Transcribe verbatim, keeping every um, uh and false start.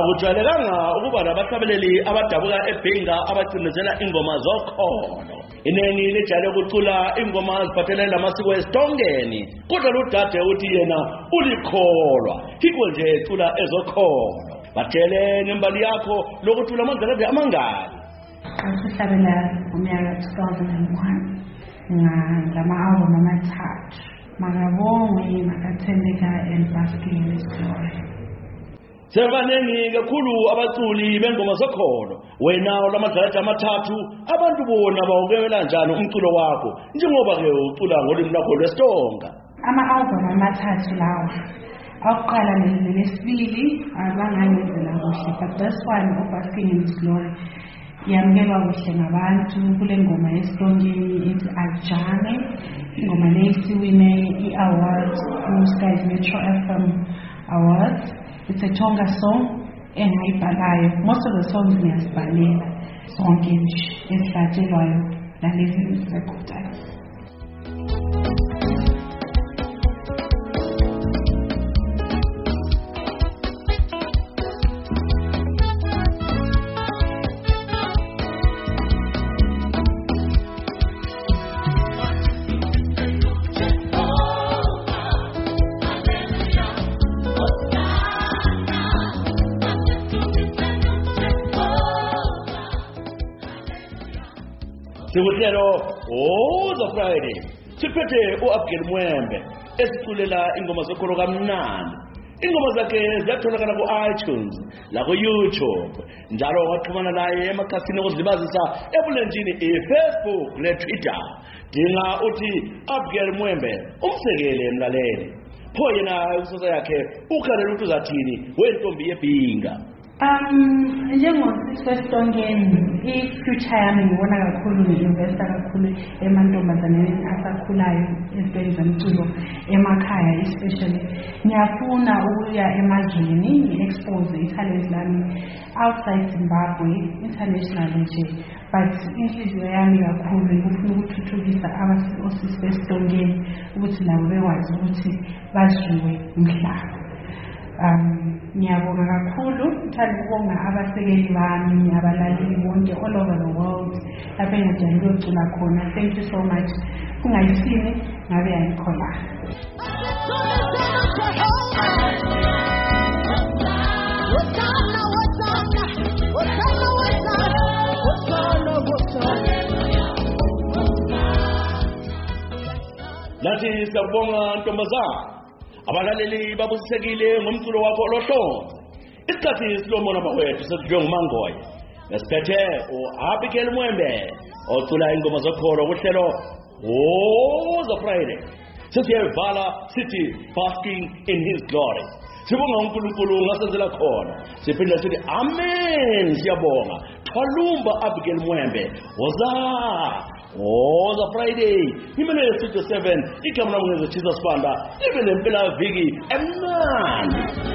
Akujwayelekanga ukuba nabahlabeleli abadabuka eBhinga abacinezela ingoma zokholo. Inengi lijayele ukucula ingoma eziphathelene namasiko esitongeni. Kodwa ludade uthi yena ulikholwa. Yikho nje ecula ezokholo. Batshele ngembali yakho lokuthula amandla amangaki. Asihlabela umnyaka two thousand one ngama-album amathathu. Makabongwe, makathembeka and basking in His glory. Sebanengi kakhulu abaculi bengoma zokholo. Wena olamadlala amathathu abantu bona bawukela njani umculo wakho njengoba ke ucula ngolimi lakho lwesitonga. Ama-album amathathu lawa akuqala lesibili abangayenzela kuhle, but this one basking in His glory yamkelwa kuhle ngabantu kule ngoma yesitongeni ethi Ajane. Ingoma leyisiwine i-awards ku-Skies Metro F M Awards. It's a Tonga song engayibhalayo. Most of the songs ngiyazibhalela zonke nje ezihlatshelwayo nalezi ezikhudayo. Sikuhlelo oh the Friday siphethe uAbigel Mwembe esiculela ingoma zokholo kamnandi. Ingoma zakhe ziyatholakala ku-iTunes la ku-YouTube njalo waxhumana naye emakhasini okuzilibazisa ebulenjini eFacebook neTwitter. Dinga uthi Abigel Mwembe umsekele emlaleli. Pho yena ikusasa yakhe ukhalela ukuthi uzathini wentombi yeBhinga. Um, njengosisestongeni i-future yami ngibona kakhulu ngi-investa kakhulu emantombazaneni asakhulayo ezintweni zomculo emakhaya especially. Ngiyafuna ukuya emazweni ngi-expose i-talent lami outside Zimbabwe international nje, but inhliziyo yami kakhulu ngifuna ukuthuthukisa osisestongeni ukuthi nabo bekwazi ukuthi baziwe umhlaba. Um, ngiyabonga kakhulu ngithanda ukubonga abasekeli bami abalaleli bonke all over the world lapho engijayele ukucula khona. Thank you so much. Kungayisini ngabe ayikhola. Nathi siyabonga ntombazana. Abalaleli babusisekile ngomculo wakho olohlonze. Isikhathi silomona bakwethu sedlwe nguMangoye. Nesiphethe uAbigel Mwembe ocula ingoma zokholo kuhlelo oh the Friday. Sisiyevala sithi basking in His glory. Sibonga uNkulunkulu ngasenzela khona. Siphinde sithi amen siyabonga. Thwalumba Abigel Mwembe. Woza oh the Friday imene six to seven ikamna mwenze Jesus Panda ibele mpela viki emnandi.